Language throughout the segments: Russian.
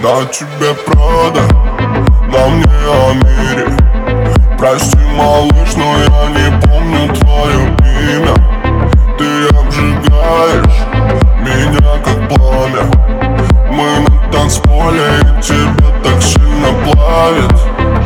Я тебе правда, на мне о мире. Прости, малыш, но я не помню твое имя. Ты обжигаешь меня как пламя. Мы на танцполе, и тебя так сильно плавит.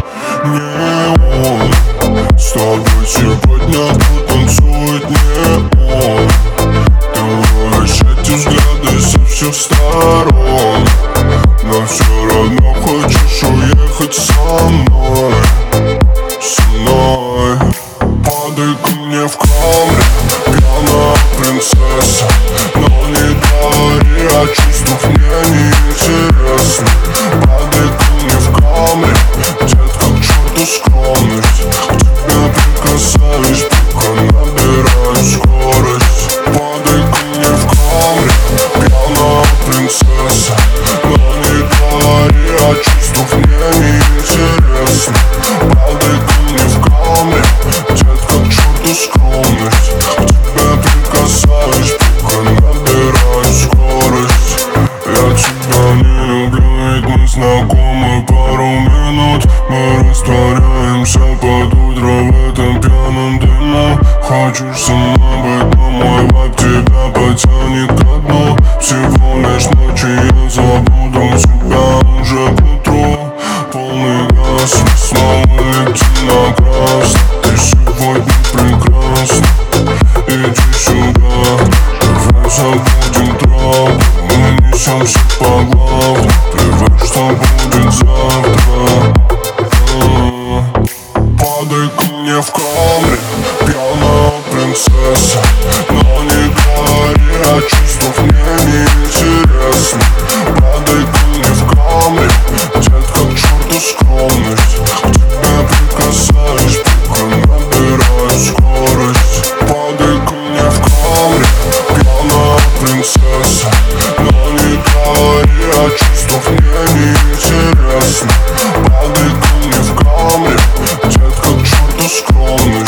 Не он, с тобой сегодня потанцует не он. Ты ловишь эти взгляды со всех сторон, но все равно хочешь уехать со мной. Со мной. Падай ко мне в камере, пьяная принцесса. Но не говори о чувствах, мне неинтересно. Падай ко мне в камере, детка, к черту скромность. К тебе прикасаюсь, пока набираю скорость. Падай ко мне в камере, пьяная принцесса. Но не говори о чувствах, мне неинтересно. Падай ко мне в камере, детка, к черту скромность. К тебе прикасаюсь, пока набираю скорость. Я тебя не люблю, ведь мы знакомы пару минут. Мы растворяемся под утро в этом пьяном дыму. Хочешь со мной быть, но мой вайб тебя потянет ко дну. Всего лишь ночи я забуду тебя уже к утру. Полный газ, снова лети на красный. Ты сегодня прекрасна, иди сюда. Давай забудем травму, мы несемся по главному. Привет, что будет завтра. Падай ко мне в камере, пьяная принцесса. Но не говори о чувствах, мне неинтересно. Падай ко мне в камере, детка, к черту скромность. К тебе прикасаюсь, пока набираю скорость. Падай ко мне в камере, пьяная принцесса. Но не говори о чувствах, мне неинтересно. Падай ко мне в камере, детка, к черту скромность.